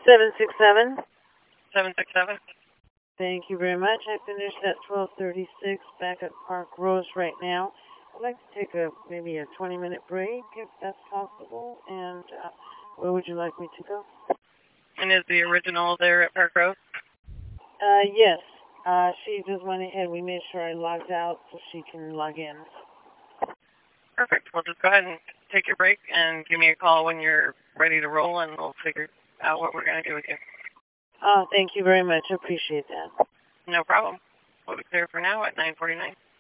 767. 767. Thank you very much. I finished at 1236 back at Park Rose right now. I'd like to take maybe a 20-minute break if that's possible. And where would you like me to go? And is the original there at Park Rose? Yes. She just went ahead. We made sure I logged out so she can log in. Perfect. Well, just go ahead and take your break and give me a call when you're ready to roll, and we'll figure out what we're going to do with you. Oh, thank you very much. I appreciate that. No problem. We'll be clear for now at 9:49.